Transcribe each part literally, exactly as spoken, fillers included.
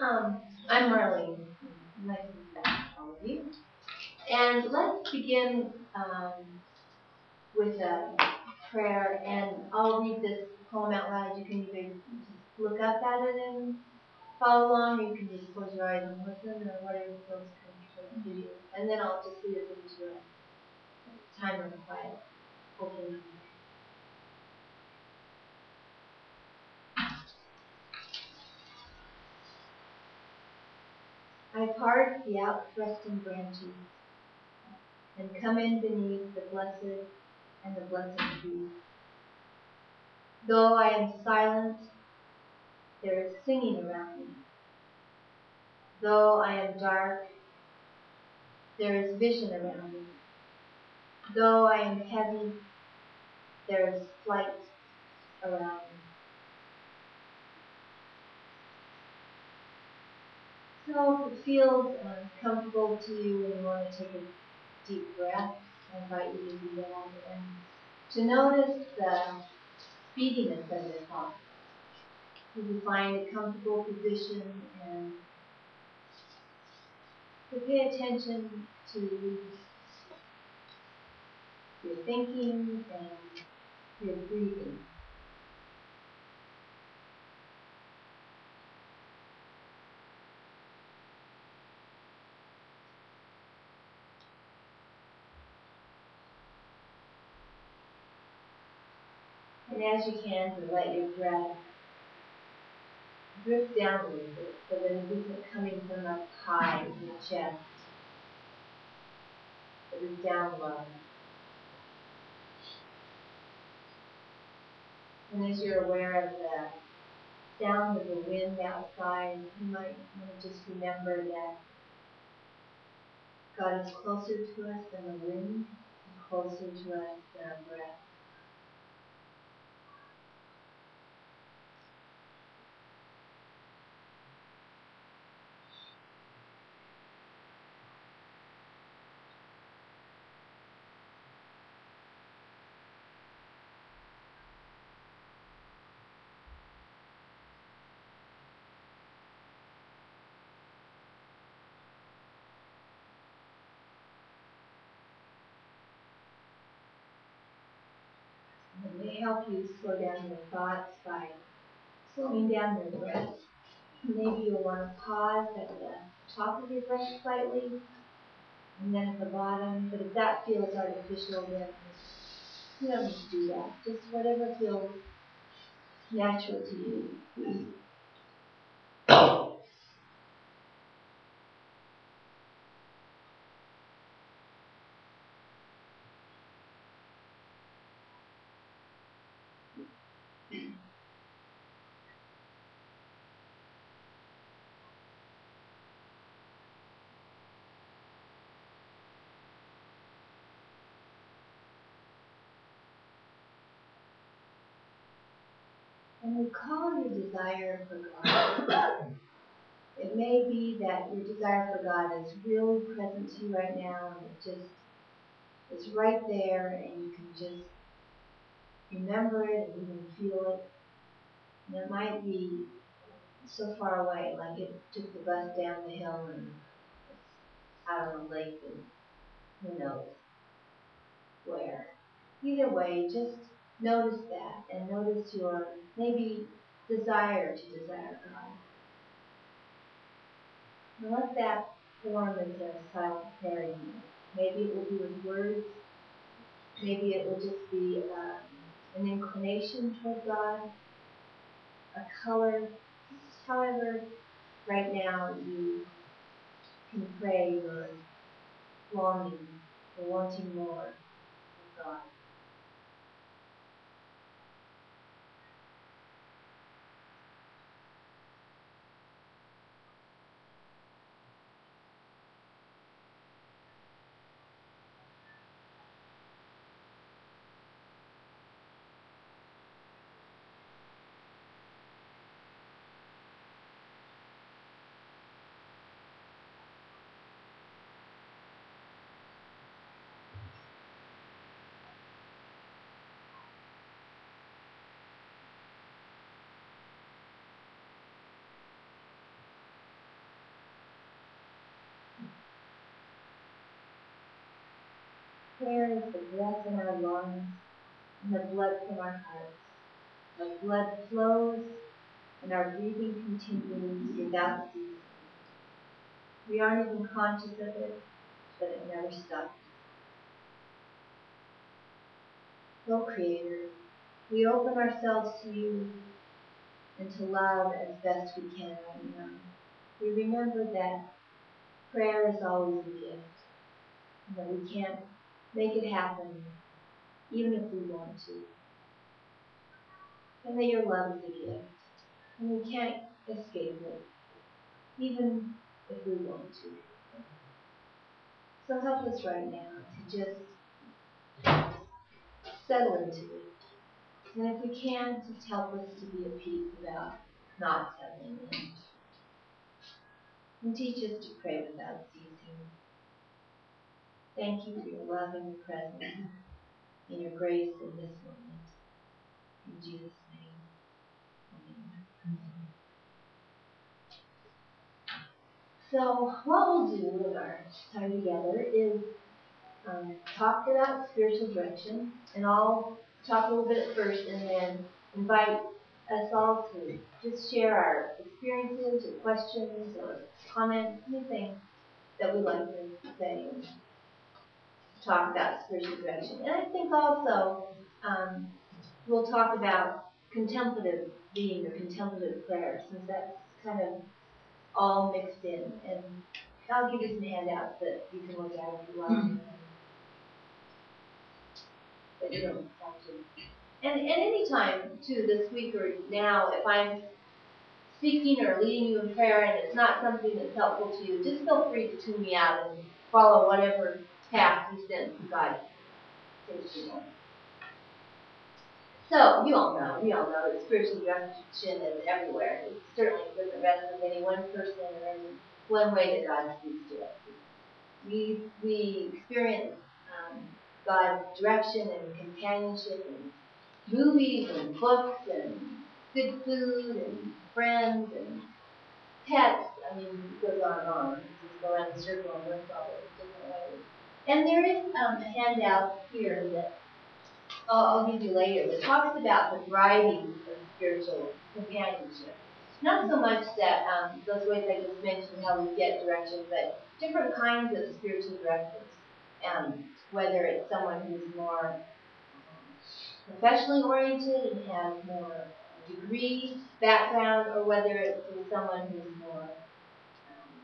Um, I'm Marlene. Nice to meet all of you. And let's begin um, with a prayer, and I'll read this poem out loud. You can either just look up at it and follow along, or you can just close your eyes and listen, or whatever feels comfortable to you. And then I'll just lead us into a time of quiet. Hopefully. I part the outthrusting branches and come in beneath the blessed and the blessed trees. Though I am silent, there is singing around me. Though I am dark, there is vision around me. Though I am heavy, there is flight around me. So if it feels um, comfortable to you and you want to take a deep breath, I invite you to do that. And to notice the speediness of your thoughts. You can find a comfortable position and to pay attention to your thinking and your breathing. And as you can, to let your breath drift down a little bit so that it isn't coming from up high in your chest. It is down low. And as you're aware of the sound of the wind outside, you might want to just remember that God is closer to us than the wind, and closer to us than our breath. It may help you slow down your thoughts by slowing down your breath. Maybe you'll want to pause at the top of your breath slightly, and then at the bottom. But if that feels artificial, then you don't need to do that. Just whatever feels natural to you. And recall your desire for God. It may be that your desire for God is really present to you right now, and it just is right there, and you can just remember it and even feel it. And it might be so far away, like it took the bus down the hill and it's out on the lake, and who knows where. Either way, just notice that, and notice your maybe desire to desire God. And let that form as a silent prayer in you. Maybe it will be with words. Maybe it will just be um, an inclination toward God, a color. However, right now you can pray your longing, or wanting more of God. prayer is the breath in our lungs and the blood from our hearts. The blood flows and our breathing continues without ceasing. We aren't even conscious of it, but it never stops. O Creator, we open ourselves to you and to love as best we can right now. We remember that prayer is always a gift, and that we can't make it happen even if we want to. And that your love is a gift, and we can't escape it, even if we want to. So help us right now to just settle into it. And if we can, just help us to be at peace about not settling in. And teach us to pray without ceasing. Thank you for your love and your presence and your grace in this moment. In Jesus' name, amen. So what we'll do in our time together is um, talk about spiritual direction, and I'll talk a little bit at first and then invite us all to just share our experiences or questions or comments, anything that we'd like to say and talk about spiritual direction. And I think also um, we'll talk about contemplative being or contemplative prayer, since that's kind of all mixed in. And I'll give you some handouts that you can look at if you like. But you don't have to. And, and any time, too, this week or now, if I'm speaking or leading you in prayer and it's not something that's helpful to you, just feel free to tune me out and follow whatever path you sense God takes you on. So, you all know, we all know that spiritual direction is everywhere. It certainly doesn't rest with any one person or any one way that God speaks to us. We, we experience um, God's direction and companionship in movies and books and good food and friends and pets. I mean, it goes on and on. You just go around the circle and look all those different ways. And there is um, a handout here that I'll, I'll give you later that talks about the varieties of spiritual companionship. Not so much that um, those ways I just mentioned how we get direction, but different kinds of spiritual directors. Um, whether it's someone who's more um, professionally oriented and has more degree background, or whether it's someone who's more um,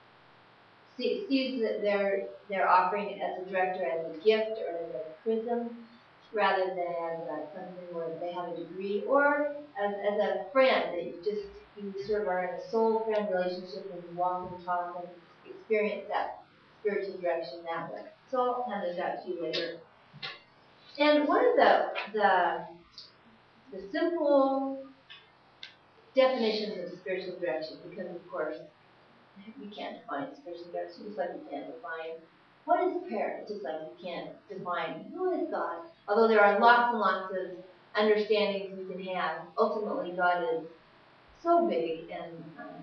see, sees that they're they're offering it as a director as a gift or as a prism, rather than as a, something where they have a degree, or as, as a friend that you just you sort of are in a soul friend relationship and you walk and talk and experience that spiritual direction that way. So I'll hand this out to you later. And one of the the the simple definitions of spiritual direction, because of course we can't define spiritual direction, just like we can't define what is prayer, just like we can't define who is God. Although there are lots and lots of understandings we can have, ultimately God is so big and um,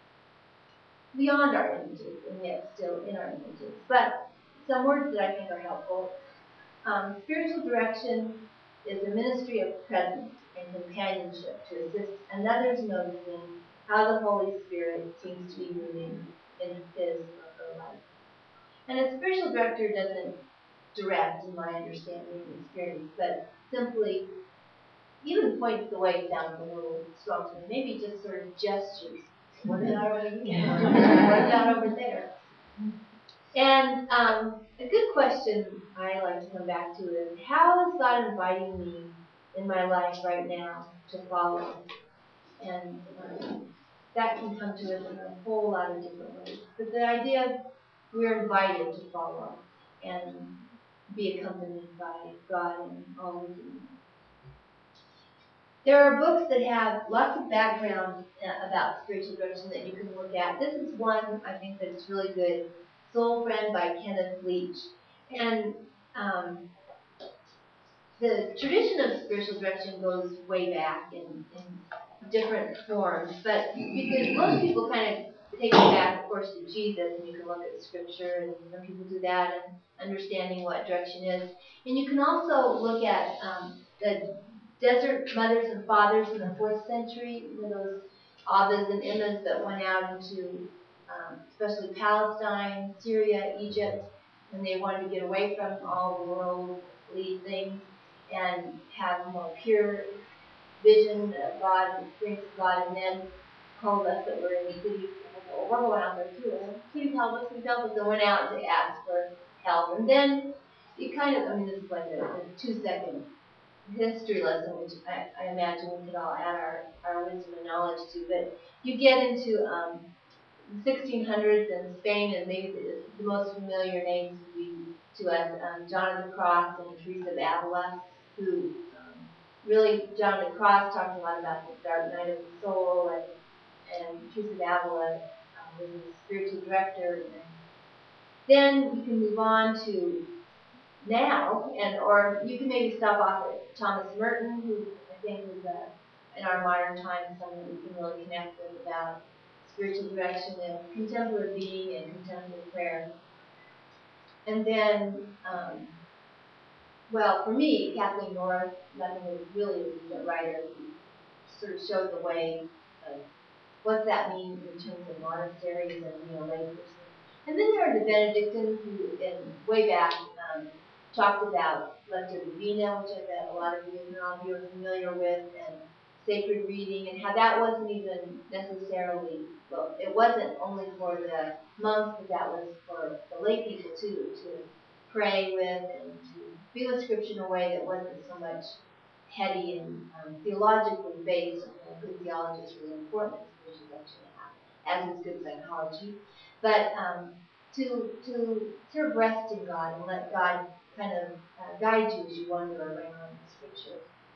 beyond our images, and yet still in our images. But some words that I think are helpful. Um, spiritual direction is a ministry of presence and companionship to assist another's noticing how the Holy Spirit seems to be moving in his or her life. And a spiritual director doesn't direct, in my understanding and experience, but simply even points the way sounds a little strong to me. Maybe just sort of gestures. What about over here? What about over there? And um, a good question I like to come back to is, how is God inviting me in my life right now to follow? And um, that can come to us in a whole lot of different ways. But the idea we're invited to follow and be accompanied by God in all we do. There are books that have lots of background uh, about spiritual direction that you can look at. This is one I think that's really good, Soul Friend by Kenneth Leach. And um, the tradition of spiritual direction goes way back in, in different forms, but because most people kind of take you back, of course, to Jesus, and you can look at Scripture, and some people do that, and understanding what direction is. And you can also look at um, the desert mothers and fathers in the fourth century, you know, those Abbas and Immas that went out into, um, especially Palestine, Syria, Egypt, and they wanted to get away from all the worldly things and have more pure vision of God and experience of God, and then told us that we're in the city. Well, we're going out there too. Please help us, please help us. And went out to ask for help. And then you kind of, I mean, this is like a, a two-second history lesson, which I, I imagine we could all add our, our wisdom and knowledge to. But you get into um, the sixteen hundreds in Spain, and maybe the, the most familiar names would be to us um, John of the Cross and Teresa of Avila, who um, really, John of the Cross talked a lot about the dark night of the soul, and, and Teresa of Avila um, was a spiritual director. And then you can move on to now, and or you can maybe stop off at Thomas Merton, who I think is a, in our modern times someone we can really connect with about spiritual direction and contemplative being and contemplative prayer. And then, um, well, for me, Kathleen North, Lemon was really a writer who sort of showed the way of what that means in terms of monasteries and, you know, laypersons. And then there are the Benedictines who, in way back, um, talked about Lectio Divina, which I bet a lot of you and all of you are familiar with, and sacred reading, and how that wasn't even necessarily, well, it wasn't only for the monks, but that was for the lay people too, to pray with and to be with Scripture in a way that wasn't so much heady and um, theologically based. You know, good theology is really important in spiritual direction, as is good psychology. But um, to to sort of rest in God and let God kind of uh, guide you as you wander around Scripture.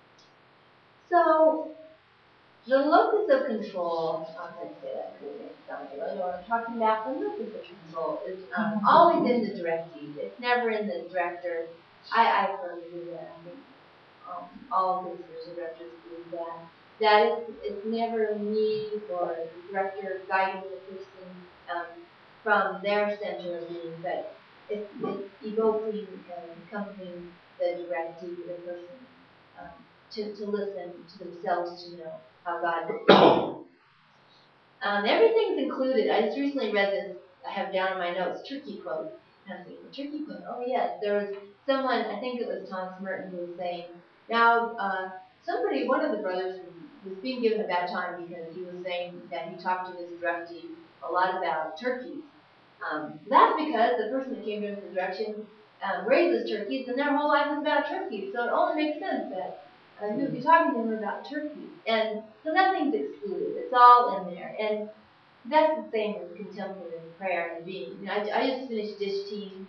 So the locus of control, I'm going to say that because it makes it sound like, you know what I'm talking about. The locus of control is um, always in the directee. It's never in the director. I, I firmly believe that. I think um, all good spiritual directors believe that. That it's, it's never me or the director guiding the person um, from their center of being, but it's, it's evoking and accompanying the directee, the person, um, to, to listen to themselves, to know how God um, everything's included. I just recently read this, I have down in my notes, Turkey quote. And I'm thinking, Turkey quote, oh yes, there was someone, I think it was Thomas Merton, who was saying, now, uh, somebody, one of the brothers was, was being given a bad time because he was saying that he talked to his directee a lot about turkeys. Um, that's because the person that came to him for direction um, raises turkeys, and their whole life is about turkeys. So it only makes sense that uh, he would be talking to him about turkeys. And so nothing's excluded. It's all in there. And that's the same with contemplative prayer and being. You know, I, I just finished Dish Team,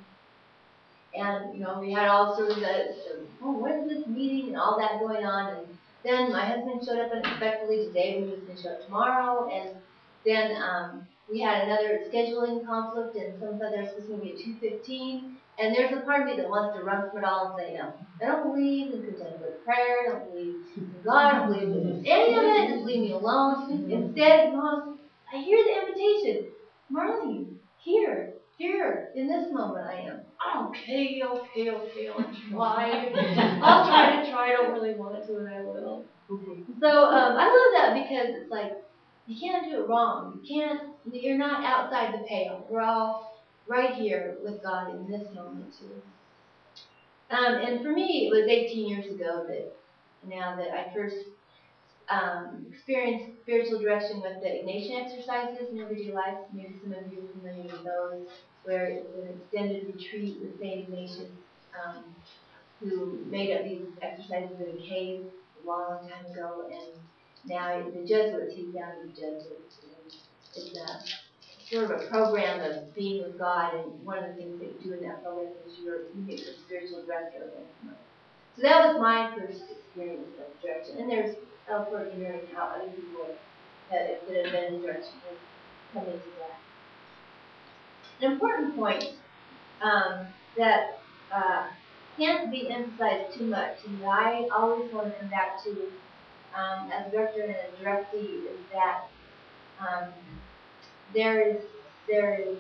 and you know we had all sorts of, oh, what is this meeting and all that going on. And then my husband showed up unexpectedly today. We was going to show up tomorrow, and then um, we had another scheduling conflict, and some said there's supposed to be at two fifteen. And there's a part of me that wants to run from it all and say, no, I don't believe in contemplative prayer. I don't believe in God. I don't believe in any of it. Just leave me alone. Instead, Mom, I hear the invitation. Marlene, here, here, in this moment I am. Okay, okay, okay, I'll try. I'll try to try. I don't really want to, and I will. So um, I love that because it's like, you can't do it wrong. You can't, you're not outside the pale. We're all right here with God in this moment too. Um, and for me, it was eighteen years ago that, now that I first um, experienced spiritual direction with the Ignatian exercises in everyday life. Maybe some of you are familiar with those, where it's an extended retreat with Saint Ignatius, um, who made up these exercises in a cave a long, long time ago, and now the Jesuits, he's down with the Jesuits. It's a sort of a program of being with God, and one of the things that you do in that program is you're, you get your spiritual director once a month. So that was my first experience of direction. And there's elsewhere in hearing how other people that have been in direction have come into that. An important point um, that uh, can't be emphasized too much, and that I always want to come back to um, as a director and a directee, is that um, there is there is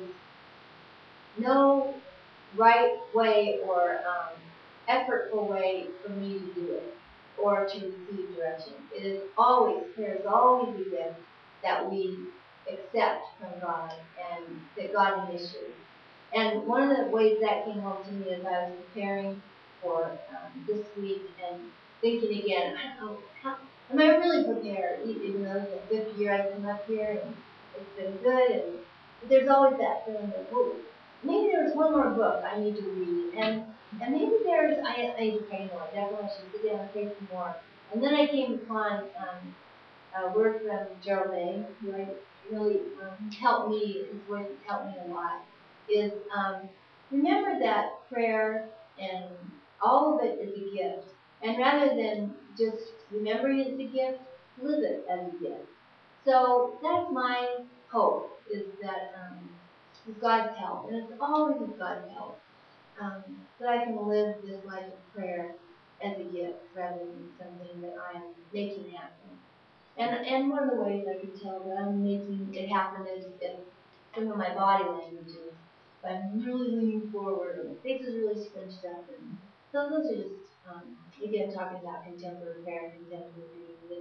no right way or um, effortful way for me to do it or to receive direction. It is always, there is always a gift that we accept from God and that God initiates. And one of the ways that came home to me as I was preparing for um, this week and thinking again, oh, how, am I really prepared? Even though it's the fifth year I've come up here and it's been good, and there's always that feeling of, oh, maybe there's one more book I need to read, and and maybe there's I I need to pray more. Definitely, I should sit down and pray some more. And then I came upon um, a word from Gerald May, who I really um, helped me. His voice has helped me a lot. Is um, remember that prayer and all of it is a gift, and rather than just remembering it's a gift, live it as a gift. So that's my hope, is that um, with God's help, and it's always with God's help, um, that I can live this life of prayer as a gift rather than something that I'm making happen. And and one of the ways I can tell that I'm making it happen is if some of my body language is, if I'm really leaning forward, or my face is really scrunched up, and so those are just um, again talking about contemporary prayer and contemporary reading.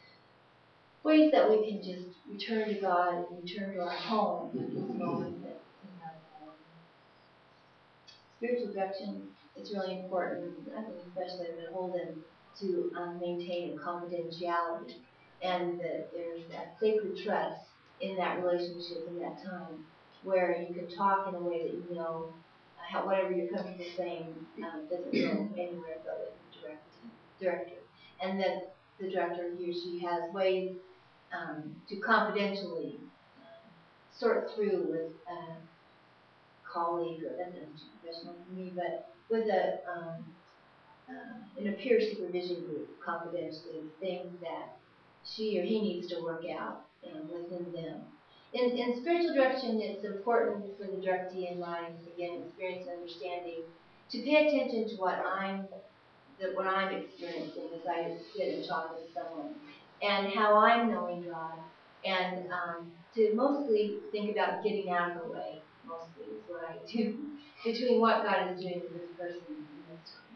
Ways that we can just return to God and return to our home at this moment that we have um, spiritual direction is really important. I think especially I've been holding to um, maintain confidentiality, and that there's that sacred trust in that relationship in that time where you can talk in a way that you know uh, how, whatever you're comfortable saying um, doesn't go anywhere but with the director, director. And that the director, he or she, has ways um, to confidentially uh, sort through with a colleague, or that's not too professional for me, but with a um, uh, in a peer supervision group, confidentially, things that she or he needs to work out um, within them. In, in spiritual direction, it's important for the directee in my, again, experience and understanding to pay attention to what I'm that what I'm experiencing as I sit and talk with someone, and how I'm knowing God, and um, to mostly think about getting out of the way. Mostly is what I do between what God is doing with this person in this time.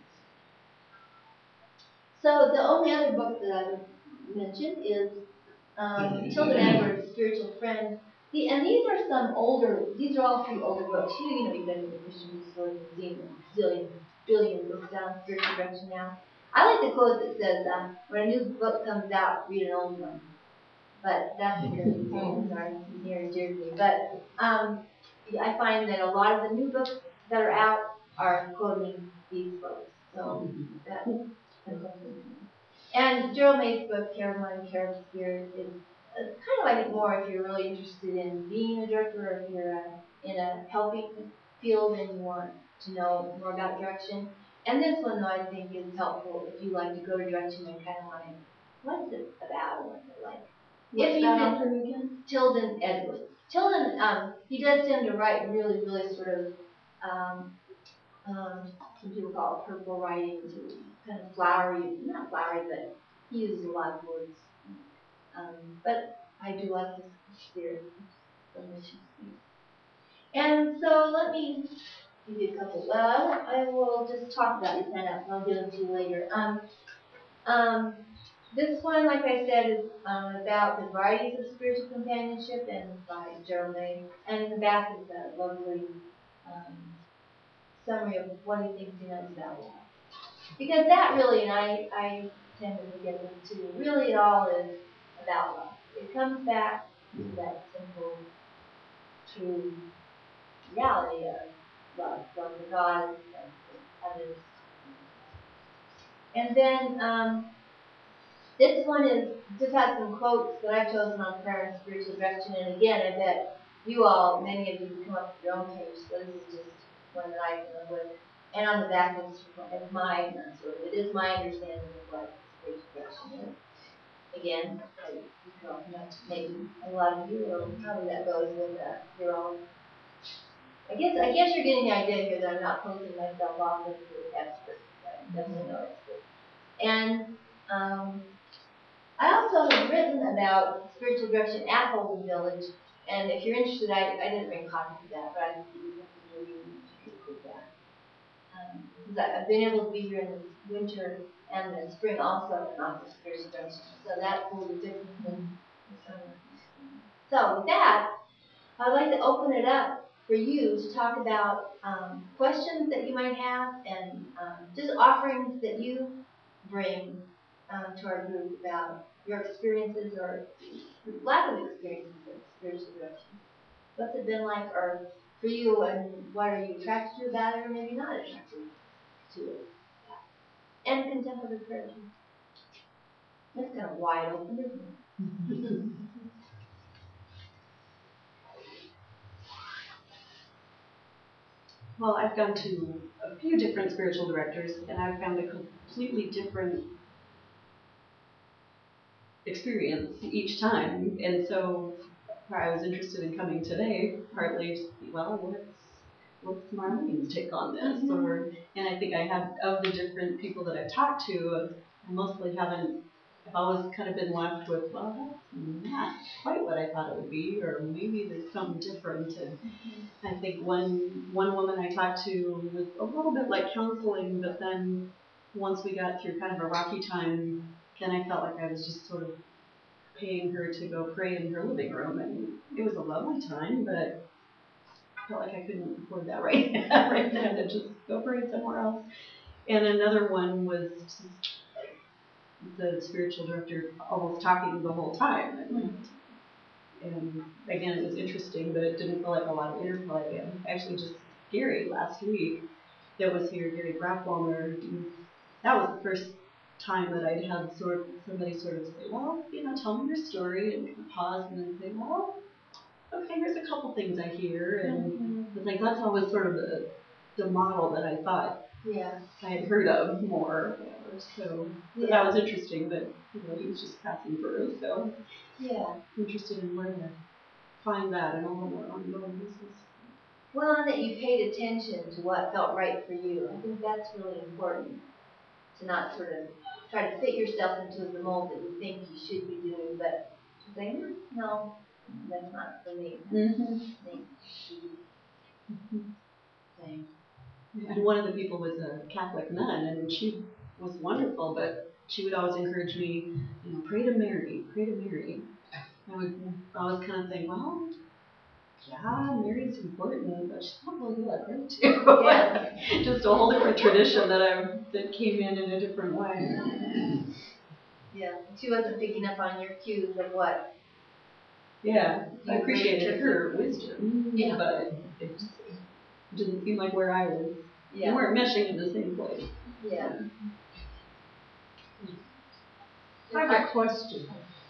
So the only other book that I would mention is um, Tilden Edwards' Spiritual Friend. The, and these are some older, these are all three older books. You, you know, you've been to the Christian Bookstore and seen a zillion, billion books on spiritual direction now. I like the quote that says, um, when a new book comes out, read an old one. But that's because these old ones are near and dear to me. But um, I find that a lot of the new books that are out are quoting these books. So that, that's something. And Gerald May's book, Care of Mind, Care of Spirit, is uh, kind of, I think, more if you're really interested in being a director, or if you're uh, in a helping field and you want to know more about direction. And this one, though, I think is helpful if you like to go to direction and kind of want to, what's it about? What's it like? What's if you that can, author again? Tilden Edwards. Tilden, um, he does tend to write really, really sort of, um, um, some people call it purple writing, kind of flowery, not flowery, but he uses a lot of words. Um, but I do like his spirit from which he speaks. And so let me give you a couple. Well, I will just talk about these handouts, and I'll give them to you later. Um, um, this one, like I said, is um, about the varieties of spiritual companionship, and by Gerald May. And in the back is a lovely um, summary of what he thinks he knows about love. Because that really, and I, I tend to forget this too, really it all is about love. It comes back to that simple, true reality of love, love for God, love for others. And then um, this one is just has some quotes that I've chosen on prayer and spiritual direction. And again, I bet you all, many of you, come up with your own page. So this is just one that I come up with. And on the back is my, not sort of, it is my understanding of what spiritual direction is. Again, I, you know, maybe a lot of you, or probably that goes with uh, your own. I guess I guess you're getting the idea here that I'm not posting myself off as the expert. I'm definitely no expert. And um, I also have written about spiritual direction at Holden Village, And if you're interested, I, I didn't bring copies of that, but I think you really you could put that. Um, because I've been able to be here in the winter and the spring also, and not the spring direction. So that's a little different than the summer. So with that, I'd like to open it up for you to talk about um, questions that you might have and um, just offerings that you bring um, to our group about your experiences or lack of experiences in spiritual direction. What's it been like, or for you, and what are you attracted to about it, or maybe not attracted to it? And contemplative prayer too. That's kind of wide open, isn't it? Well, I've gone to a few different spiritual directors, and I've found a completely different experience each time. And so I was interested in coming today, partly, well, what's, what's Marlene's take on this? Mm-hmm. Or, and I think I have, of the different people that I've talked to, I mostly haven't, I've always kind of been left with, well, that's not quite what I thought it would be, or maybe there's something different. And mm-hmm. I think one one woman I talked to was a little bit like counseling, but then once we got through kind of a rocky time, then I felt like I was just sort of paying her to go pray in her living room, and it was a lovely time, but I felt like I couldn't afford that right now, right then, to just go pray somewhere else. And another one was just the spiritual director almost talking the whole time, and, mm-hmm. and again, it was interesting, but it didn't feel like a lot of interplay. And actually, just Gary last week that was here, Gary Grafwalmer, that was the first time that I'd had sort of somebody sort of say, well, you know, tell me your story, and kind of pause and then say, well, okay, here's a couple things I hear, and mm-hmm. it's like that's always sort of the the model that I thought yeah. I had heard of more. So yeah. That was interesting, but you know, he was just passing through. So yeah, interested in where to find that and all the more ongoing basis. Well, and that you paid attention to what felt right for you. I think that's really important. To not sort of try to fit yourself into the mold that you think you should be doing, but to say, no, that's not for me. Mm-hmm. Mm-hmm. And one of the people was a Catholic nun, and she was wonderful, but she would always encourage me, you know, pray to Mary, pray to Mary. I would always kind of think, well, yeah, Mary's important, but she's not really who I pray to. Yeah. Just a whole different tradition that I that came in in a different way. Yeah, she wasn't picking up on your cues of what. Yeah, I appreciated her wisdom, yeah. But it just didn't seem like where I was. Yeah. We weren't meshing in the same place. Yeah. I have a question.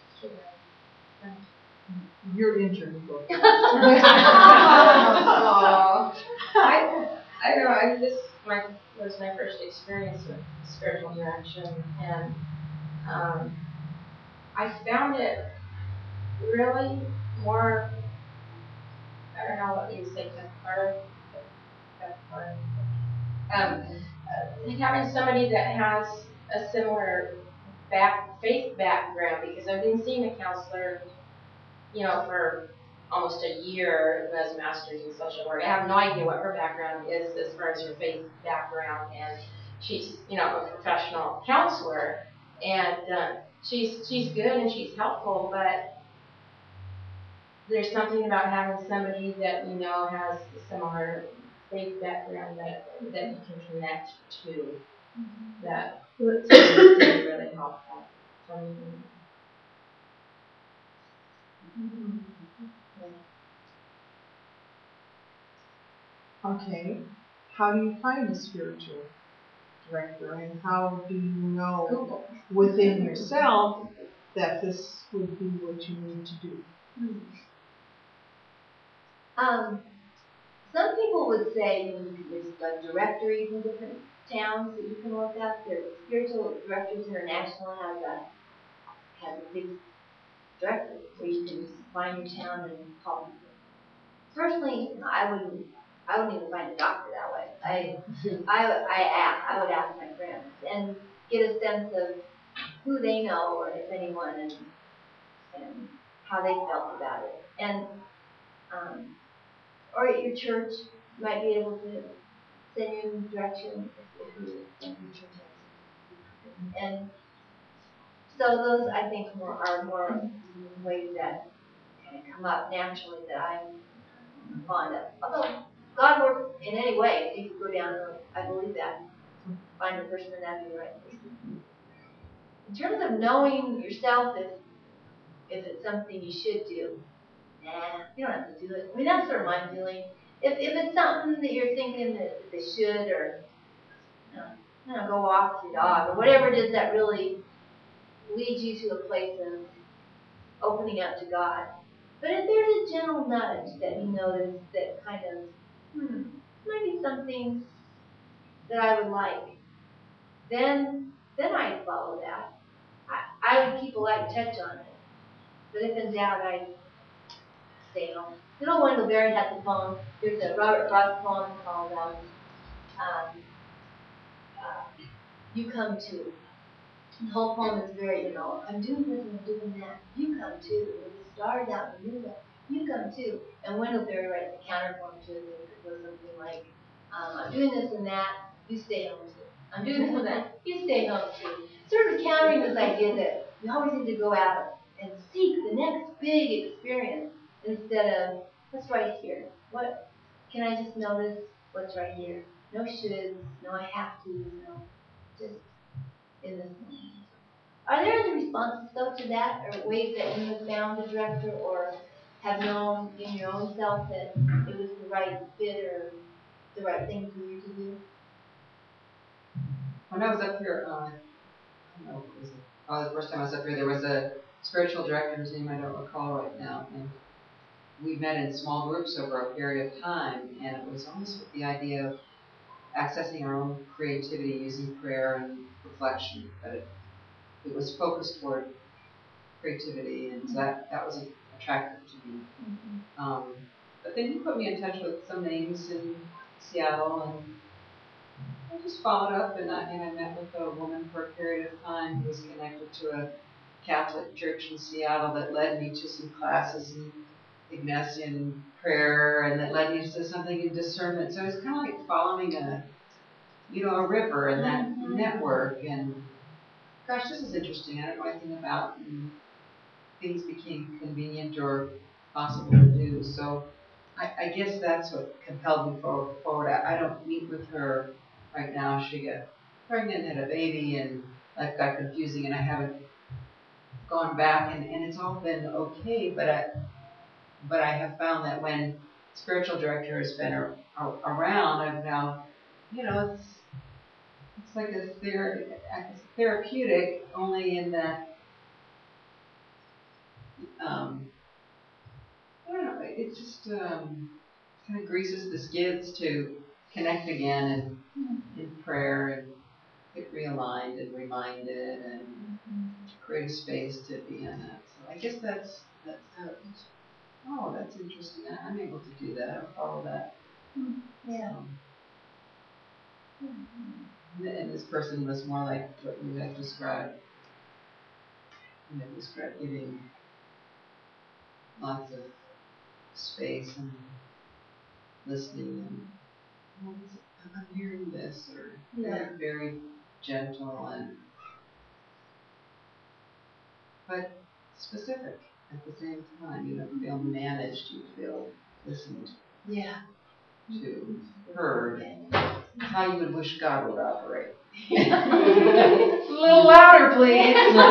Your intern book. I I know I this my was my first experience with spiritual direction, and um, I found it really more. I don't know what you say, cathartic. Cathartic. Um, uh, having somebody that has a similar back faith background, because I've been seeing a counselor, you know, for almost a year who has a master's in social work. I have no idea what her background is as far as her faith background, and she's, you know, a professional counselor, and uh, she's she's good and she's helpful, but there's something about having somebody that you know has a similar faith background that that you can connect to. Mm-hmm. That it's really, really helpful for me. Mm-hmm. Okay, how do you find a spiritual director, and how do you know within yourself that this would be what you need to do? Um, some people would say there's like directories in different towns that you can look up. There's Spiritual Directors International has a has a big directory where you can find your town and call people. Personally, I wouldn't. I wouldn't even find a doctor that way. I, I, I ask. I would ask my friends and get a sense of who they know, or if anyone, and and how they felt about it. And Um, or at your church might be able to send you in direction if, if you if your church has. And so those I think more are more ways that kind of come up naturally that I'm fond of. Although God works in any way, if you go down the road, I believe that. Find the person and that'd be the right person. In terms of knowing yourself, if if it's something you should do, nah, you don't have to do it. I mean, that's sort of my feeling. If if it's something that you're thinking that they should, or you know, you know, go walk with your dog, or whatever it is that really leads you to a place of opening up to God. But if there's a general nudge that you notice that kind of, hmm, maybe something that I would like, then then I'd follow that. I, I would keep a light touch on it. But if in doubt, I'd stay home. You know, Wendell Berry has a poem. There's a Robert Frost poem called um, um, uh, You Come Too. The whole poem is very, you know, I'm doing this and I'm doing that. You come too. With the stars out in the middle. You come too. And Wendell Berry writes a counterpoint to it that goes something like, um, I'm doing this and that. You stay home too. I'm doing this and that. You stay home too. Sort of countering this idea that we always need to go out and seek the next big experience instead of what's right here. What can I just notice what's right here? No shoulds, no I have to, no, just in this moment. Are there any responses though to that, or ways that you have found the director, or have known in your own self that it was the right fit or the right thing for you to do? When I was up here, uh, I don't know, it was oh, the first time I was up here, there was a spiritual director whose name I don't recall right now, and we met in small groups over a period of time, and it was almost with the idea of accessing our own creativity using prayer and reflection, but it, it was focused toward creativity, and so that, that was attractive to me. Mm-hmm. Um, but then he put me in touch with some names in Seattle, and I just followed up, and I, and I met with a woman for a period of time who was connected to a Catholic church in Seattle that led me to some classes in Ignatian prayer, and that led me to something in discernment. So it was kind of like following a, you know, a river and that mm-hmm. network. And gosh, this is interesting. I don't know anything about, and things became convenient or possible to do. So I, I guess that's what compelled me forward. forward. I, I don't meet with her right now. She got pregnant, had a baby, and life got confusing, and I haven't gone back, and, and it's all been okay. But I, but I have found that when spiritual director has been ar- ar- around, I've now, you know, it's it's like a ther- it's therapeutic, only in that. Um, I don't know. It just um, kind of greases the skids to connect again and mm-hmm. in prayer and get realigned and reminded and mm-hmm. create a space to be in it. So I guess that's that's how it is. Oh, that's interesting. I, I'm able to do that. I'll follow that. Mm-hmm. Yeah. So, mm-hmm. And this person was more like what you had described. You had described giving lots of space and listening and oh, I'm hearing this, or yeah. very, very gentle and but specific at the same time. You don't feel managed, you feel listened yeah. to, heard. How you would wish God would operate. A little louder, please.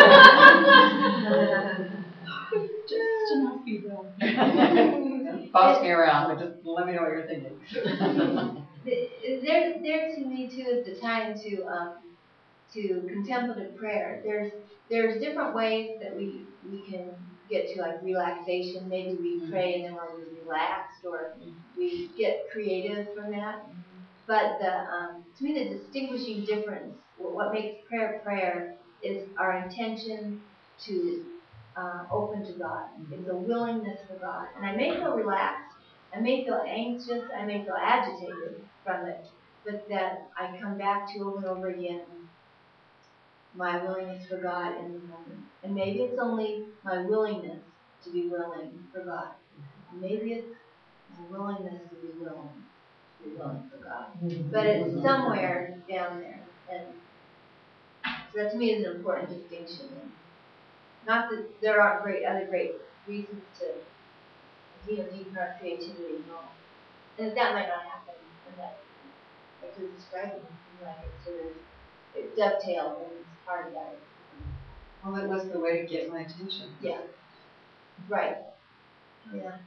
Just enough, you know. Boss me around, but just let me know what you're thinking. there, there to me too is the time to um, to contemplative prayer. There's there's different ways that we we can get to like relaxation. Maybe we pray and then we're relaxed, or we get creative from that. But the um, to me the distinguishing difference, what makes prayer prayer, is our intention to uh, open to God. It's a willingness for God. And I may feel relaxed, I may feel anxious, I may feel agitated from it, but that I come back to over and over again my willingness for God in the moment. And maybe it's only my willingness to be willing for God. Maybe it's a willingness to be willing, to be willing for God. But it's somewhere down there, and so that to me is an important distinction. And not that there aren't great other great reasons to, you know, deepen our creativity and all, and that might not happen, and that, like you're describing, like it sort of it dovetails and it's part of that. Well, it was the way to get my attention. Yeah. Right. Yeah.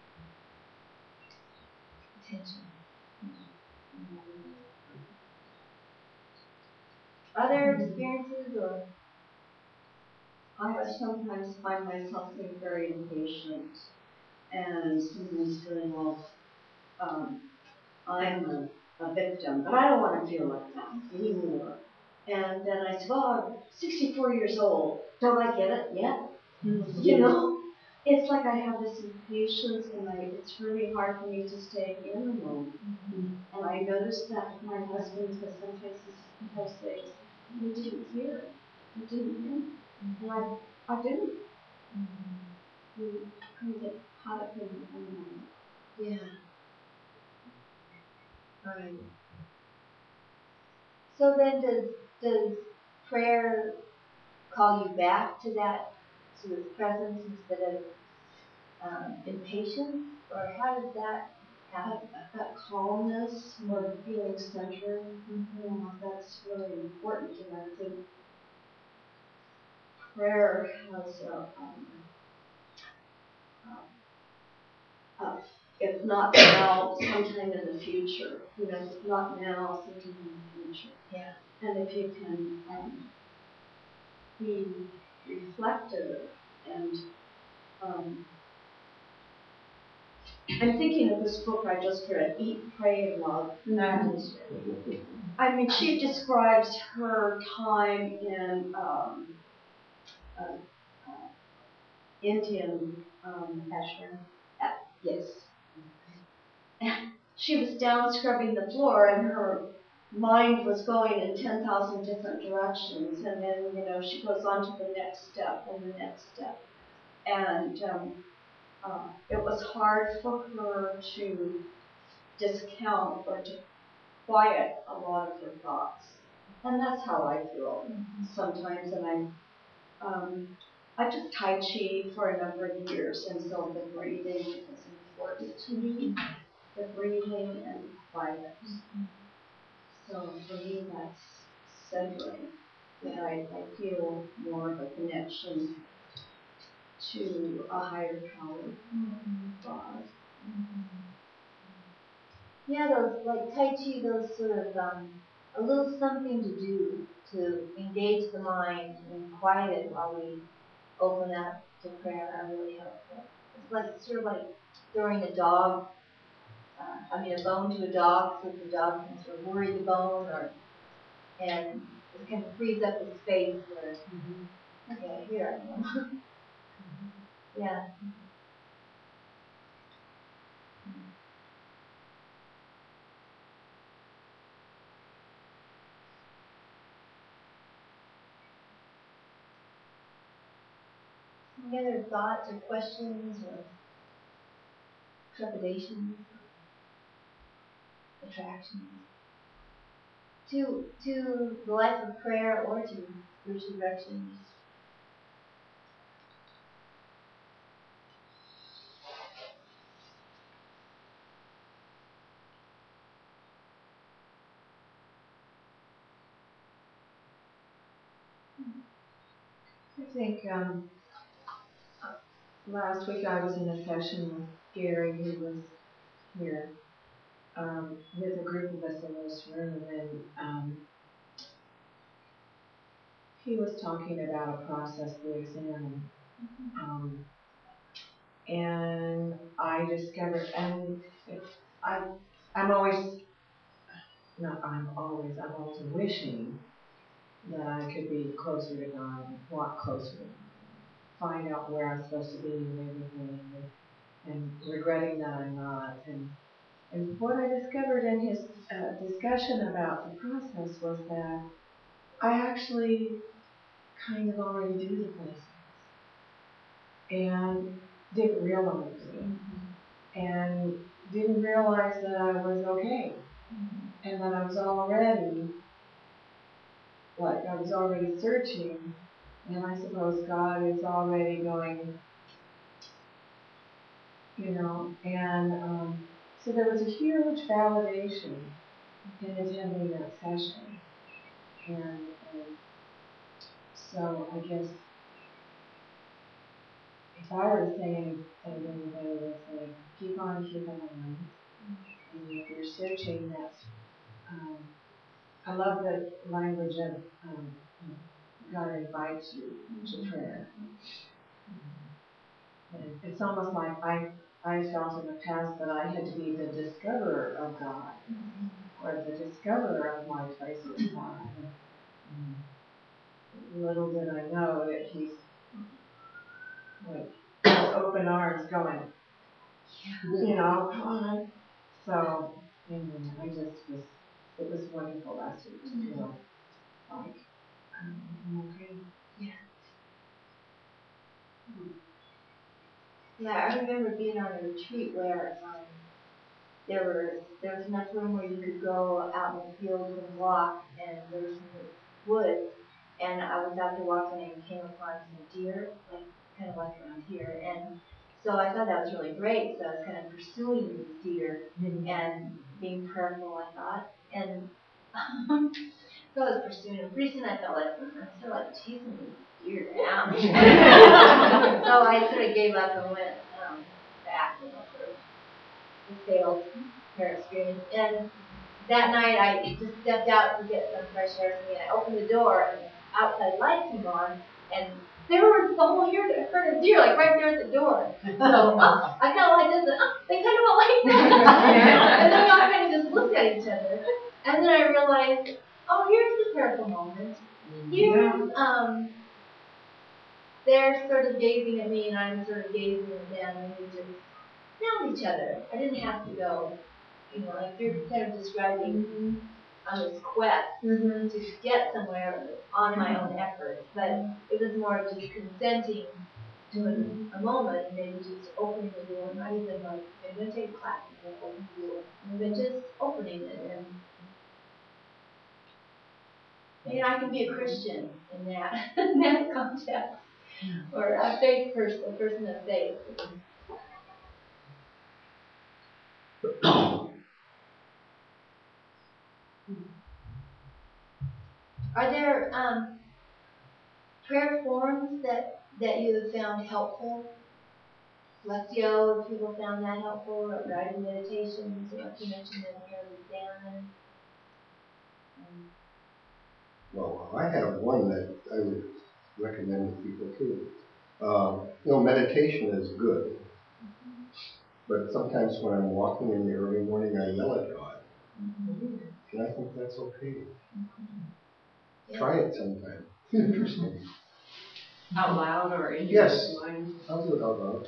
Attention. Other experiences or I sometimes find myself being very impatient and sometimes feeling, well, um, I'm a, a victim, but I don't want to feel like that anymore. And then I say, well, I'm sixty-four years old. Don't I get it yet? Mm-hmm. You know? It's like I have this impatience, and I, it's really hard for me to stay in the moment. Mm-hmm. And I noticed that with my husband, because sometimes he'll say, you didn't hear it. You didn't hear it. And I, I didn't. Mm-hmm. We kind of get caught up in the moment. yeah. Right. So then does does prayer call you back to that to its presence instead of um, impatience? Or how does that happen? That calmness or feeling centered, you know, that's really important. And I think prayer has a, um, uh, uh, if not now, sometime in the future. You know, if not now, sometime in the future. Yeah. And if you can um, be reflective and um, I'm thinking of this book I just read, Eat, Pray, and Love. And I mean, she describes her time in um, uh, uh, Indian um, ashram. Uh, yes. She was down scrubbing the floor, and her mind was going in ten thousand different directions. And then, you know, she goes on to the next step and the next step. And um, uh, it was hard for her to discount or to quiet a lot of her thoughts. And that's how I feel mm-hmm. sometimes. And I, um, I took Tai Chi for a number of years, and so the breathing is important to me. The breathing and quiet. Mm-hmm. So for me, that's centering. That I, I feel more of a connection to a higher power, mm-hmm. God. Mm-hmm. Yeah, those, like Tai Chi, those sort of, um, a little something to do to engage the mind and quiet it while we open up to prayer are really helpful. It's like, sort of like throwing a dog, uh, I mean a bone to a dog so the dog can sort of worry the bone, or, and it kind of frees up the space where, mm-hmm. okay, here I am. mm-hmm. Yeah. Any other thoughts or questions or trepidations, attractions to to the life of prayer or to spiritual direction? I think um, last week I was in a session with Gary, who was here um, with a group of us in this room, and um, he was talking about a process to examine. Um, and I discovered, and it's, I, I'm always, not I'm always, I'm always wishing that I could be closer to God, walk closer to God, find out where I'm supposed to be and everything, and, and regretting that I'm not. And, and what I discovered in his uh, discussion about the process was that I actually kind of already do the process and didn't realize it. Mm-hmm. And didn't realize that I was okay. And that I was already, like, I was already searching, and I suppose God is already going, you know, and um, so there was a huge validation in attending that session. And um, so I guess if I were to say anything, I would say, keep on keeping on. And if you're searching, that's, um, I love the language of um, God invites you to prayer. And it's almost like I, I felt in the past that I had to be the discoverer of God, or the discoverer of my place with God. And little did I know that He's like with open arms going, you know, come on. So, anyway, I just was, it was wonderful last week to feel like um, I'm okay. Yeah. Yeah, I remember being on a retreat where um, there were there was enough room where you could go out in the fields and walk, and there was some woods, and I was out there walking and came upon some deer, like kind of like around here, and so I thought that was really great. So I was kind of pursuing these deer Mm-hmm. and being prayerful, I thought, and so I was pursuing them. Pretty soon I felt like mm, I feel like chasing these deer down. So I sort of gave up and went um, back, you know, sort of the failed prayer experience. And that night I just stepped out to get some fresh air for me, and I opened the door, and the outside light came on, and there was the whole herd herd of deer, like right there at the door. So oh, I kind of like this, and oh, they kind of like that. And then we all kind of just looked at each other. And then I realized, oh, here's the prayerful moment. Here's, um, they're sort of gazing at me, and I'm sort of gazing at them, and we just found each other. I didn't have to go, you know, like you're kind of describing mm-hmm. on this quest mm-hmm. to get somewhere on my own effort, but it was more of just consenting to mm-hmm. a, a moment, and maybe just opening the door, not even like, I'm going to take a class, and then open the door, but just opening it. And you know, I can be a Christian in that, in that context, or a faith person, a person of faith. Are there um, prayer forms that, that you have found helpful? Lectio, have people found that helpful, or guided meditations, or like you mentioned in the early examine? Um, Well, I have one that I would recommend to people too. Um, you know, meditation is good, mm-hmm. but sometimes when I'm walking in the early morning, I yell at God, mm-hmm. and I think that's okay. Mm-hmm. Yeah. Try it sometime. It's interesting. Out loud or in your yes. mind? I'll do it out loud.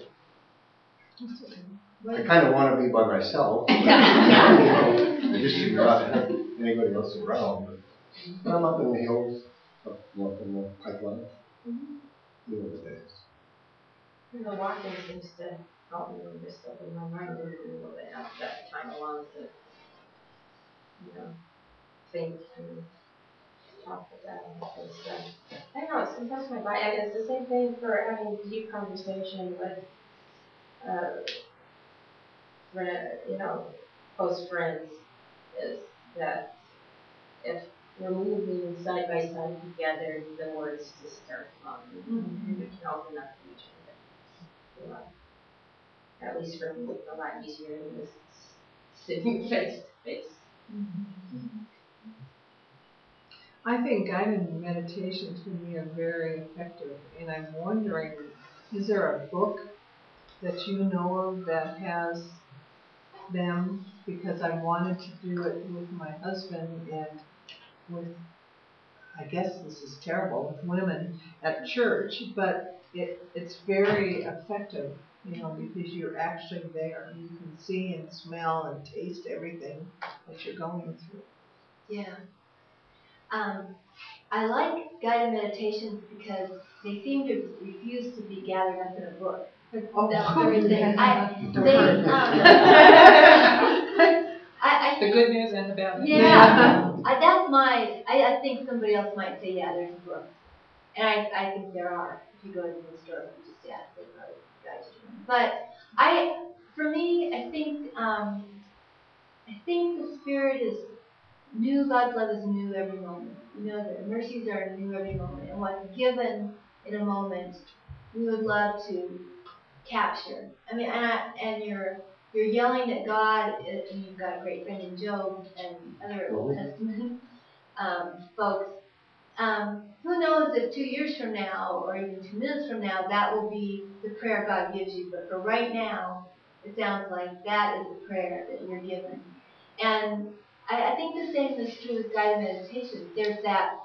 I kind of want to be by myself. But, you know, I just figure out to have anybody else around. But, but I'm up in the hills, up, up in the pipeline. Mm-hmm. You know the days. You know, walking seems to help me when just open my mind a little bit, have that time alone to, you know, think and talk with that and kind of stuff. I don't know, sometimes my body, I guess the same thing for having deep conversation with, uh, friend, you know, close friends, is that if we're moving side by side together, the words just start flowing. Mm-hmm. We can open up to each other. You know, at least for me, it's a lot easier than just sitting face to face. Mm-hmm. I think guided meditations for me are very effective, and I'm wondering, is there a book that you know of that has them? Because I wanted to do it with my husband and with, I guess this is terrible, with women at church, but it, it's very effective, you know, because you're actually there. You can see and smell and taste everything that you're going through. Yeah. Um, I like guided meditations because they seem to refuse to be gathered up in a book. that very thing. I, The they, hurt. um, I, I The good news and the bad news. Yeah, I, that's my, I, I think somebody else might say, yeah, there's a book. And I, I think there are. If you go to the store, you just ask, they probably guide you. But I, for me, I think, um, I think the Spirit is new. God's love is new every moment. You know, the mercies are new every moment. And what's given in a moment, we would love to capture. I mean, and, I, and you're you're yelling at God, and you've got a great friend in Job and other Old Testament um, folks. Um, who knows if two years from now or even two minutes from now that will be the prayer God gives you. But for right now, it sounds like that is the prayer that you're given. And I, I think the same is true with guided meditations. There's that,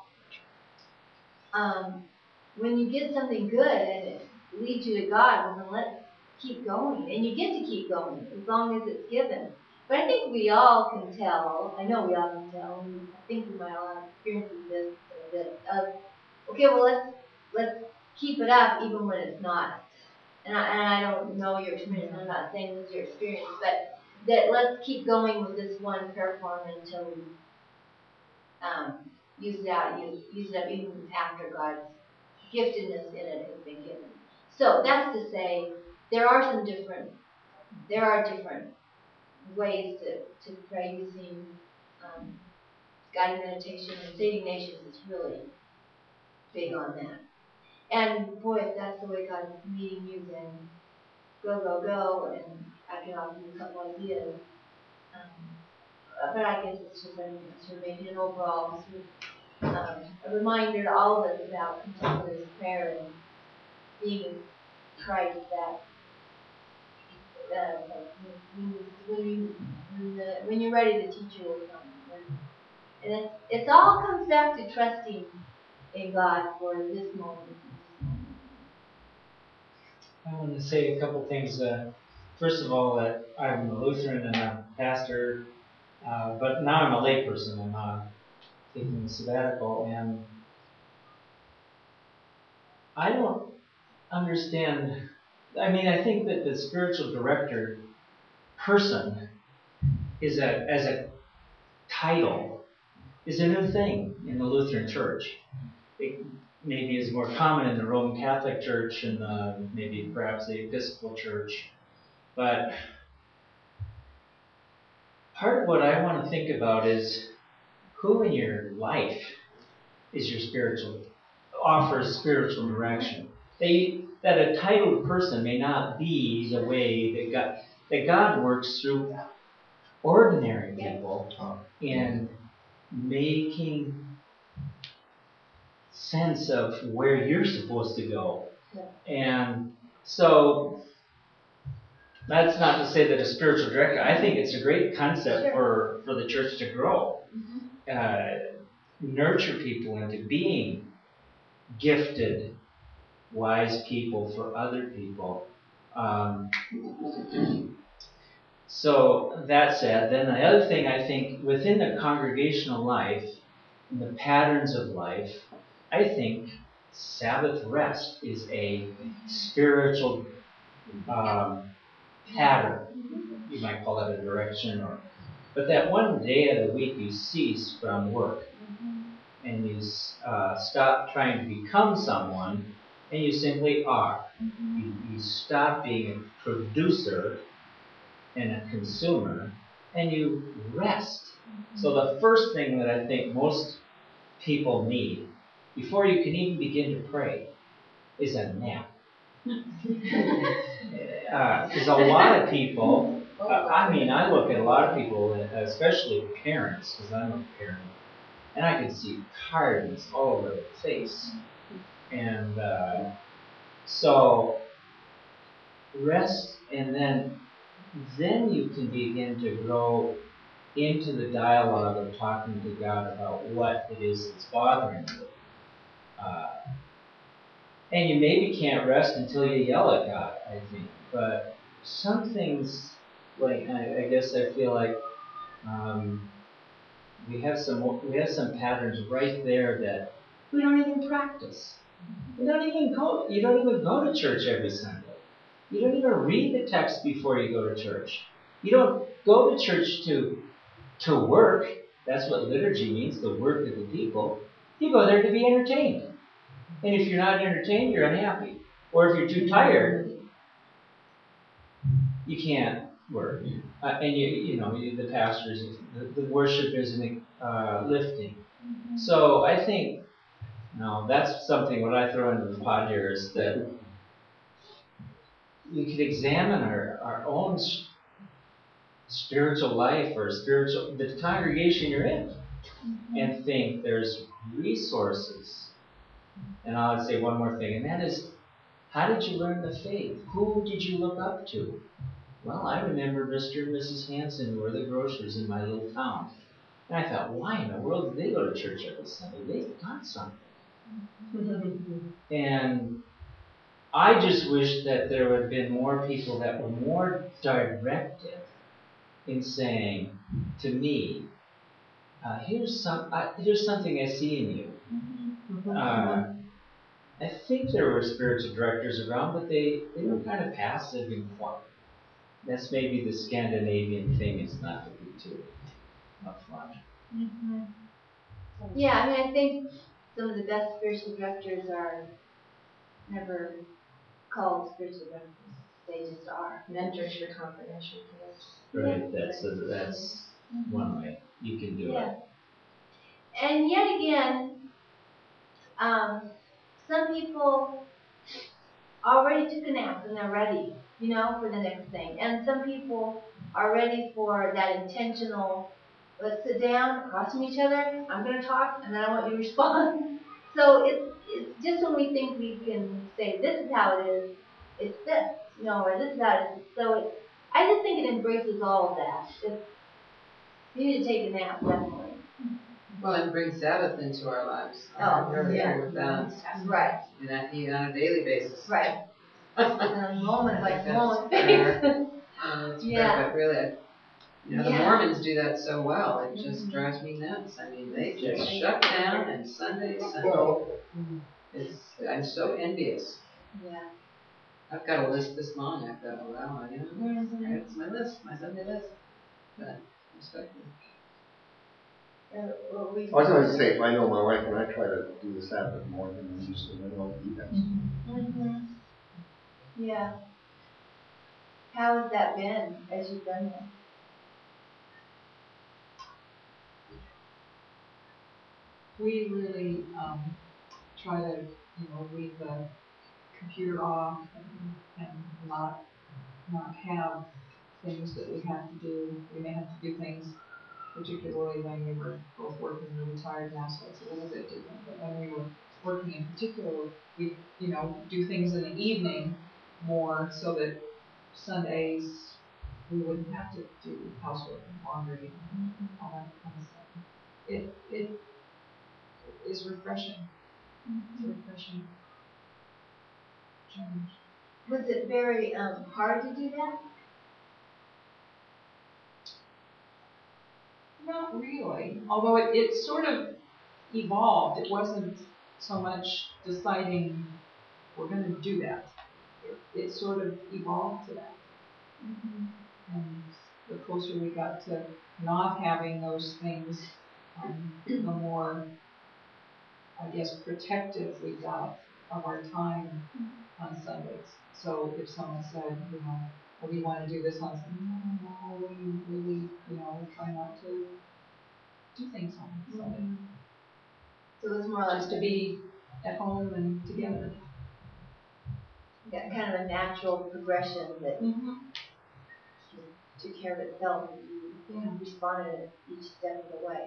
um, when you get something good and it leads you to God, well, then let's keep going. And you get to keep going as long as it's given. But I think we all can tell, I know we all can tell, and I think we might all have experiences this, this of, okay, well, let's, let's keep it up even when it's not. And I, and I don't know your experience, I'm not saying this is your experience, but that let's keep going with this one prayer form until we um, use it out, use, use it up even after God's giftedness in it has been given. So that's to say, there are some different, there are different ways to, to pray using um, guided meditation, and Saint Ignatius is really big on that. And boy, if that's the way God is meeting you, then go, go, go, and I can offer you a couple ideas. Um, but I guess it's just an, sort of maybe an overall sort of, um, a reminder to all of us about contemplative prayer and being Christ that uh, when, when, you, when, the, when you're ready, the teacher will come. And it, it all comes back to trusting in God for this moment. I want to say a couple things. Uh, first of all, that I'm a Lutheran and a pastor, uh, but now I'm a layperson. I'm uh, taking a sabbatical, and I don't understand. I mean, I think that the spiritual director person is a as a title is a new thing in the Lutheran Church. It maybe is more common in the Roman Catholic Church and uh, maybe perhaps the Episcopal Church. But part of what I want to think about is who in your life is your spiritual, offers spiritual direction. They, that a titled person may not be the way that God, that God works through ordinary people in making sense of where you're supposed to go. And so that's not to say that a spiritual director, I think it's a great concept sure. for, for the church to grow. Mm-hmm. Uh, nurture people into being gifted, wise people for other people. Um, so that said, then the other thing I think within the congregational life, in the patterns of life, I think Sabbath rest is a spiritual um, pattern. You might call it a direction, or but that one day of the week you cease from work and you uh, stop trying to become someone, and you simply are. You, you stop being a producer and a consumer, and you rest. So the first thing that I think most people need, before you can even begin to pray, is a nap. Because uh, a lot of people, uh, I mean, I look at a lot of people, especially parents, because I'm a parent, and I can see tiredness all over their face. And uh, so, rest, and then, then you can begin to grow into the dialogue of talking to God about what it is that's bothering you. Uh, and you maybe can't rest until you yell at God, I think. But some things, like I, I guess I feel like um, we have some we have some patterns right there that we don't even practice. We don't even go. You don't even go to church every Sunday. You don't even read the text before you go to church. You don't go to church to, to work. That's what liturgy means, the work of the people. You go there to be entertained. And if you're not entertained, you're unhappy. Or if you're too tired, you can't work. Uh, and you, you know, you, the pastors, the, the worship isn't uh, lifting. Mm-hmm. So I think, no, that's something what I throw into the pot here is that we could examine our, our own spiritual life or spiritual, the congregation you're in, mm-hmm. and think there's resources. And I'll say one more thing, and that is, how did you learn the faith? Who did you look up to? Well, I remember Mister and Missus Hanson, who were the grocers in my little town. And I thought, why in the world did they go to church every Sunday? They've got something. And I just wish that there would have been more people that were more directed in saying to me, uh, here's some, uh, here's something I see in you. Uh, I think there were spiritual directors around, but they, they were kind of passive and quiet. That's maybe the Scandinavian thing, is not to be too upfront. Mm-hmm. Yeah, I mean, I think some of the best spiritual directors are never called spiritual directors. They just are. Mentors for confirmation kids. Right, yeah. that's, a, that's mm-hmm. one way you can do yeah. it. And yet again, um, some people already took a nap and they're ready, you know, for the next thing. And some people are ready for that intentional, let's sit down across from each other, I'm going to talk, and then I want you to respond. So it's, it's just when we think we can say, this is how it is, it's this, you know, or this is how it is. So it, I just think it embraces all of that. It's, you need to take a nap, definitely. Well, and bring Sabbath into our lives. Oh, I'm really yeah. agree with that. Right. And that even on a daily basis. Right. On a moment by That's moment fair. basis. Uh, that's Yeah. fair, but really, you know, the Yeah. Mormons do that so well. It just Mm-hmm. drives me nuts. I mean, they just shut down, and Sunday, Sunday. Well, It's, I'm so envious. Yeah. I've got a list this long. I've got, oh, wow, you know, Mm-hmm. it's my list, my Sunday list. But, respectfully. Uh, well, we, I was going to say, I know my wife and I try to do the Sabbath more than we used to, I know he does. Mm-hmm. Yeah. How has that been as you've done that? We really um, try to, you know, leave the computer off and, and not not have things that we have to do. We may have to do things, particularly when we were both working. We're retired now, so it's a little bit different. But when we were working in particular, we, you know, do things in the evening more so that Sundays we wouldn't have to do housework and laundry and all that kind of stuff. It it is refreshing. It's a refreshing change. Was it very um, hard to do that? Not really, although it, it sort of evolved. It wasn't so much deciding we're going to do that. It, it sort of evolved to that. Mm-hmm. And the closer we got to not having those things, um, the more, I guess, protective we got of our time on Sundays. So if someone said, you know, well, do you want to do this on Sunday? No, no, we really, you know, we try not to do things on Sunday. Mm-hmm. So it was more Just like to be at home and together. Yeah, kind of a natural progression that Mm-hmm. took care of itself and you Yeah. responded at each step of the way.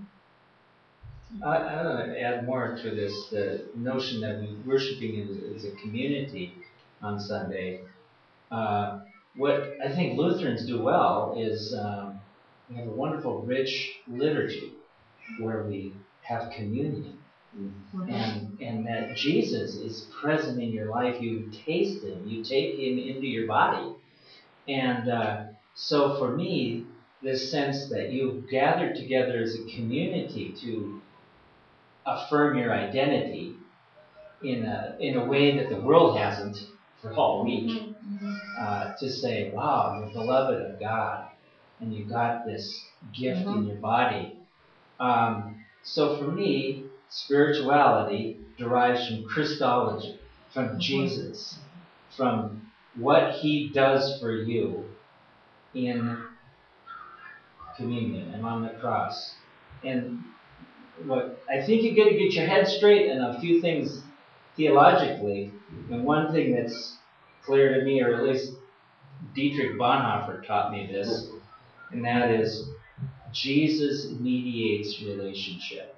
I, I want to add more to this, the notion that we worshiping as, as a community on Sunday. Uh, what I think Lutherans do well is um, we have a wonderful, rich liturgy where we have communion. Mm-hmm. And, and that Jesus is present in your life. You taste Him. You take Him into your body. And uh, so for me, this sense that you've gathered together as a community to affirm your identity in a in a way that the world hasn't for all week. Mm-hmm. uh, to say, wow, you're beloved of God, and you got this gift Mhm. in your body. Um, so for me, spirituality derives from Christology, from Jesus, from what he does for you in communion and on the cross. And what I think you got to get your head straight in a few things theologically. And one thing that's clear to me, or at least Dietrich Bonhoeffer taught me this, and that is Jesus mediates relationship.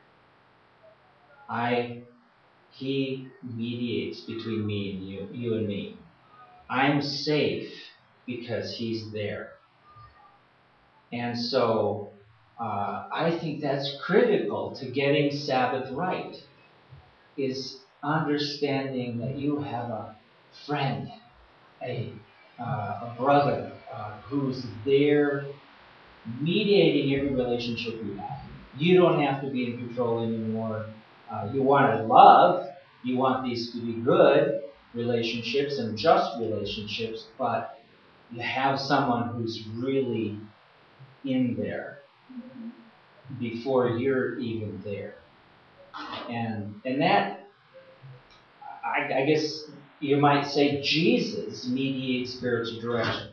I, he mediates between me and you, you and me. I'm safe because he's there. And so uh, I think that's critical to getting Sabbath right, is understanding that you have a friend, a, uh, a brother uh, who's there mediating every relationship you have. You don't have to be in control anymore. Uh, you want to love. You want these to be good relationships and just relationships, but you have someone who's really in there before you're even there. And and that, I, I guess you might say, Jesus mediates spiritual direction.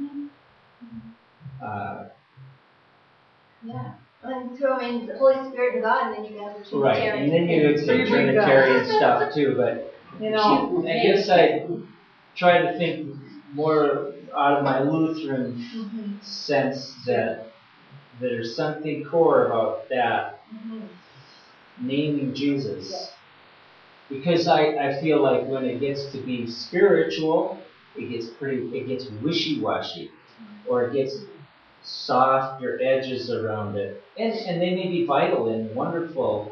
Uh, Yeah. And throw in the Holy Spirit and God, and then you have the right, Trinitarian. and then you would say Trinitarian stuff too, but You know, I guess I try to think more out of my Lutheran Mm-hmm. sense that there's something core about that, Mm-hmm. naming Jesus. Because I, I feel like when it gets to be spiritual, it gets pretty, it gets wishy-washy, or it gets softer edges around it. And, and they may be vital and wonderful,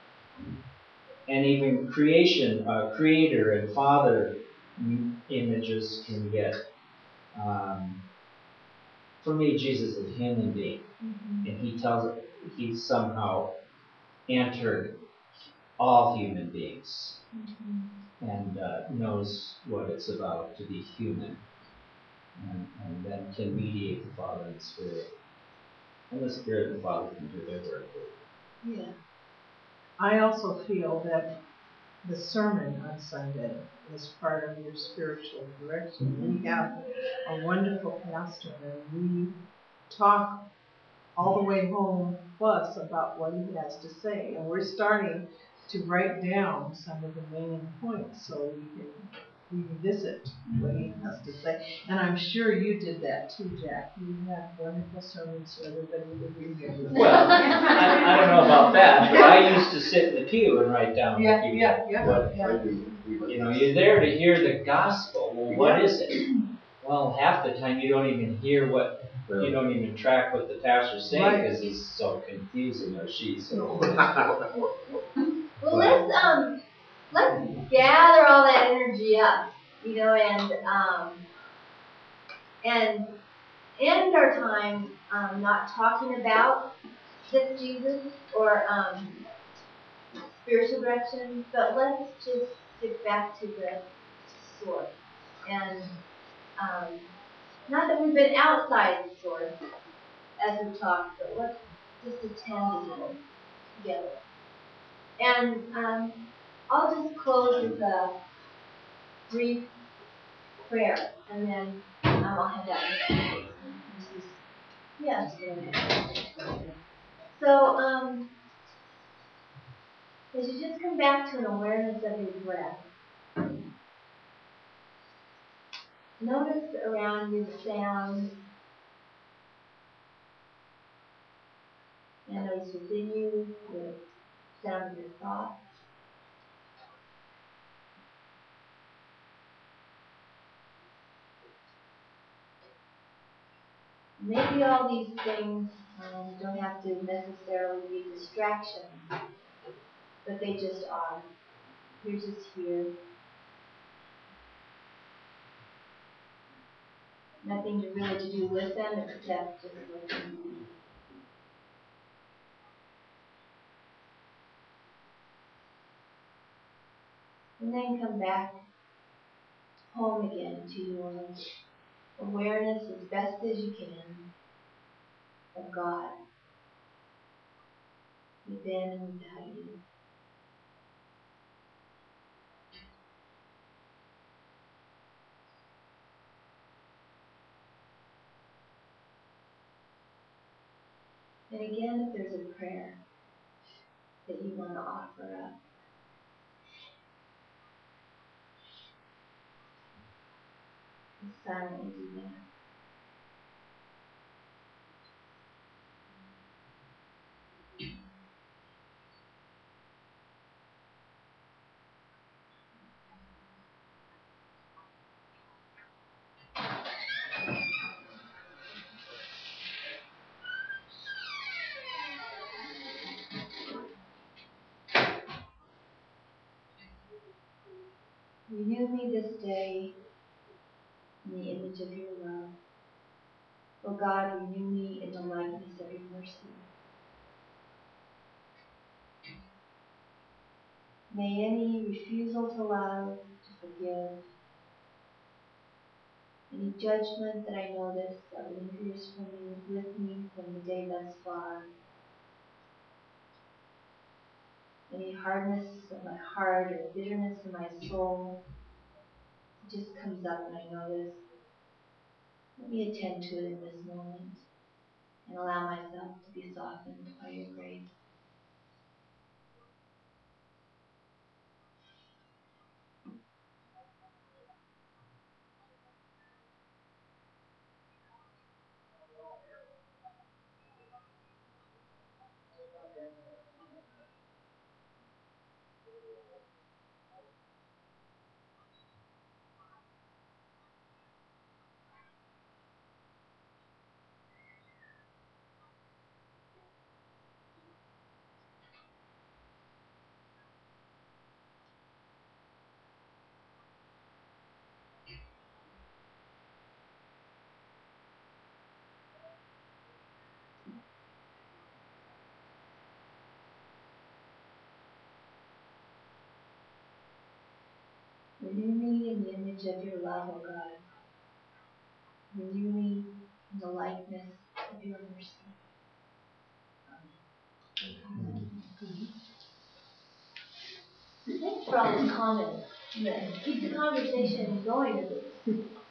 and even creation, uh, creator and father images can get. Um, for me, Jesus is a human being, Mm-hmm. and he tells he somehow entered all human beings, Mm-hmm. and uh, knows what it's about to be human, and, and then can mediate the Father and the Spirit, and the Spirit and the Father can do their work. Yeah. I also feel that the sermon on Sunday is part of your spiritual direction. We have a wonderful pastor, and we talk all the way home plus about what he has to say. And we're starting to write down some of the main points so we can revisit what he has to say. And I'm sure you did that too, Jack. You had wonderful sermons so everybody would remember. Well, I, I don't know about that, but I used to sit in the pew and write down Yeah, the pew. yeah, yeah, What, yeah. I do. We- you know, you're there to hear the gospel. Well, what is it? Well, half the time you don't even hear what, you don't even track what the pastor's saying Right. because he's so confusing, or she's so. Well, let's um, let's gather all that energy up, you know, and um, and end our time um, not talking about this Jesus or um, spiritual direction, but let's just get back to the source. And um, not that we've been outside the source as we talked, but let's just attend to it together. And um, I'll just close with a brief prayer, and then um, I'll have that. Yeah. So, um, as you just come back to an awareness of your breath, notice around you the sounds, and notice within you the sound of your thoughts. Maybe all these things um, don't have to necessarily be distractions, but they just are. You're just here. Nothing to really to do with them except just listen. And then come back home again to your awareness as best as you can of God within and without you. And again, if there's a prayer that you want to offer up, just silently do that. Renew me this day in the image of your love. O God, renew me in the likeness of your mercy. May any refusal to love, to forgive, any judgment that I notice that lingers from me, with me from the day thus far, any hardness of my heart or bitterness in my soul, it just comes up and I notice. Let me attend to it in this moment and allow myself to be softened by your grace. Renew me in the image of your love, O God. Renew me in the likeness of your mercy. Amen. Thanks for all those comments. Keep the conversation going a bit.